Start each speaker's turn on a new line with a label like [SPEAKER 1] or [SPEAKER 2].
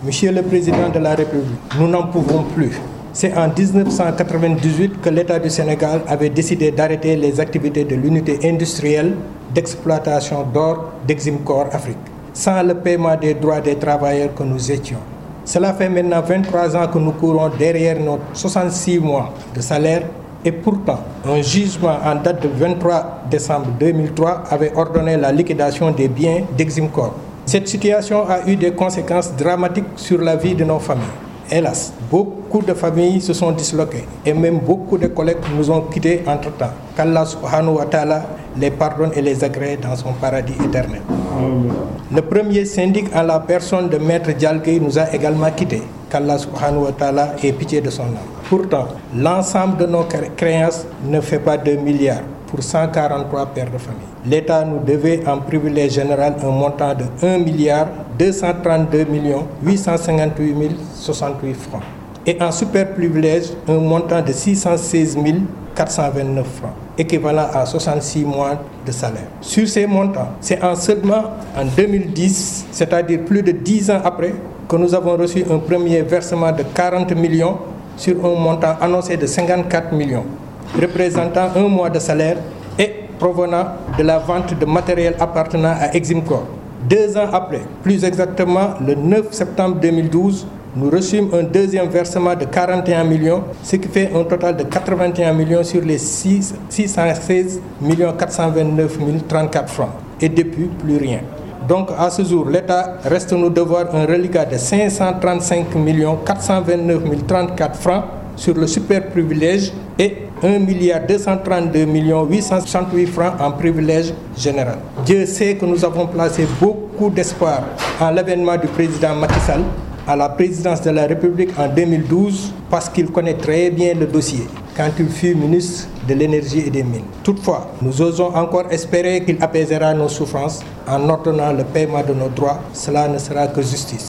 [SPEAKER 1] Monsieur le Président de la République, nous n'en pouvons plus. C'est en 1998 que l'État du Sénégal avait décidé d'arrêter les activités de l'unité industrielle d'exploitation d'or d'Eximcor Afrique, sans le paiement des droits des travailleurs que nous étions. Cela fait maintenant 23 ans que nous courons derrière nos 66 mois de salaire et pourtant, un jugement en date de 23 décembre 2003 avait ordonné la liquidation des biens d'Eximcor. Cette situation a eu des conséquences dramatiques sur la vie de nos familles. Hélas, beaucoup de familles se sont disloquées et même beaucoup de collègues nous ont quittés entre-temps. Qu'Allah subhanahu wa ta'ala les pardonne et les agrée dans son paradis éternel. Le premier syndic en la personne de Maître Dialgué nous a également quittés. Qu'Allah subhanahu wa ta'ala ait pitié de son âme. Pourtant, l'ensemble de nos créances ne fait pas 2 milliards pour 143 pères de famille. L'État nous devait en privilège général un montant de 1 milliard 232 858 068 francs et en super privilège un montant de 616 429 francs, équivalent à 66 mois de salaire. Sur ces montants, c'est en seulement en 2010, c'est-à-dire plus de 10 ans après, que nous avons reçu un premier versement de 40 millions sur un montant annoncé de 54 millions, représentant un mois de salaire et provenant de la vente de matériel appartenant à Eximcor. 2 ans après, plus exactement le 9 septembre 2012, nous reçûmes un deuxième versement de 41 millions, ce qui fait un total de 81 millions sur les 616 429 034 francs. Et depuis, plus rien. Donc à ce jour, l'État reste nous devoir un reliquat de 535 429 034 francs sur le super privilège et 1 milliard 232 868 francs en privilège général. Dieu sait que nous avons placé beaucoup d'espoir en l'avènement du président Macky Sall à la présidence de la République en 2012 parce qu'il connaît très bien le dossier quand il fut ministre de l'énergie et des mines. Toutefois, nous osons encore espérer qu'il apaisera nos souffrances en ordonnant le paiement de nos droits. Cela ne sera que justice.